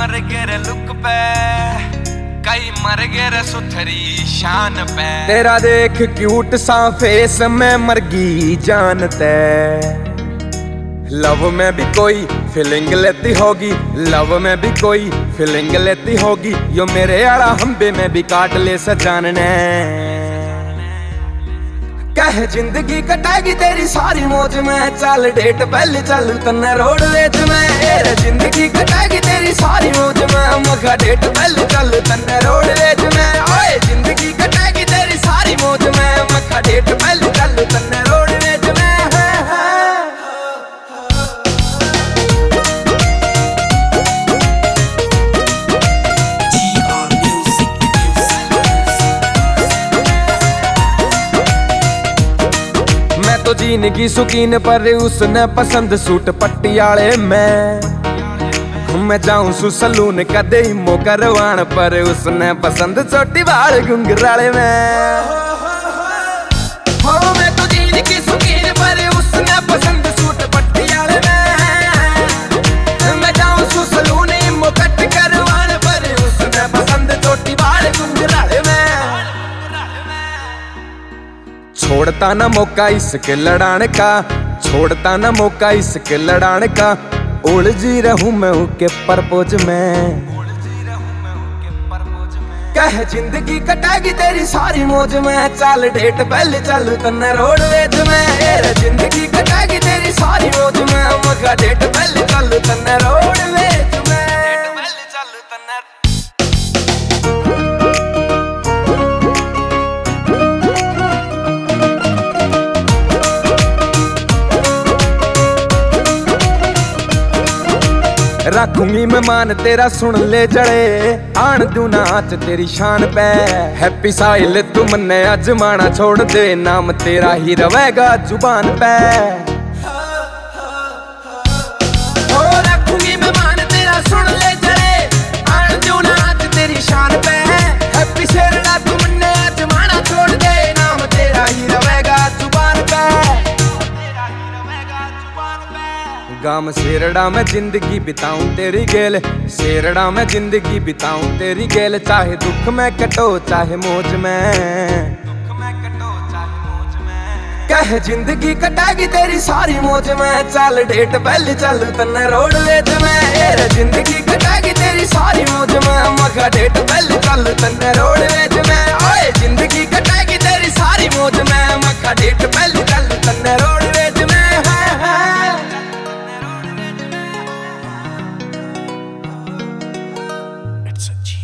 मर गए रे लुक पे, कई मर गए रे सुथरी शान पे। तेरा देख क्यूट सा फेस में मर गई जानते। लव में भी कोई फीलिंग लेती होगी, लव में भी कोई फीलिंग लेती होगी। यो मेरे आड़ा हम्बे में भी काट ले सजानने। कह जिंदगी कटेगी तेरी सारी मौज में, चल डेट पहले चल तन्ने रोडवेज में। जिंदगी कटेगी तेरी सारी मौज में, मखा डेट पहले चल तन्ने रोडवेज में। ओए जिंदगी कटेगी तेरी सारी मौज में, मखा डेट पहले चल तन्ने रोडवेज में। तो जिंदगी सुकीन पर उसने पसंद सूट पटियाले में। मैं जाऊं सु सलून कदे मो करवान पर उसने पसंद छोटी बाल घुंघराले में। हो मैं तो जिंदगी सुकीन पर उसने पसंद सूट पटियाले में। मैं जाऊं सु सलून मो कट करवान पर उसने पसंद छोटी बाल घुंघराले में। छोड़ता ना मौका इसके लड़ाने का, छोड़ता ना मौका इसके लड़ाने का। उलझी रहूं मैं उनके परपोज में। कह जिंदगी कटेगी तेरी सारी मौज में, चल डेट पहले चल तन्ने रोडवेज में। जिंदगी कटेगी तेरी सारी मौज में, मगा डेट पहले चल तन्ने रोडवेज में। रखूंगी मैं मान तेरा सुन ले जड़े, आन दूं नाच तेरी शान पे। हैप्पी साहिल तू मन्ने अजमाना छोड़ दे, नाम तेरा ही रवेगा जुबान पे। ओ रखूंगी मैं मान तेरा सुन ले जड़े, आन दूं नाच तेरी शान पे। हैप्पी शेरड़ा तू मन्ने अजमाना छोड़ दे, नाम तेरा ही रवेगा जुबान पे। गाम शेरड़ा में जिंदगी बिताऊं तेरी गेल, शेरड़ा में जिंदगी बिताऊं तेरी गेल। चाहे दुख में कटो चाहे मौज में, कह जिंदगी कटेगी तेरी सारी मौज में। चल डेट पहले चल तन्ने रोडवेज में। जिंदगी कटेगी तेरी सारी मौज में, मगा डेट पहले चल तन्ने रोडवेज में। ओए जिंदगी कटेगी तेरी सारी मौज में, मगा डेट पहले चल तन्ने रोडवेज में। It's a G.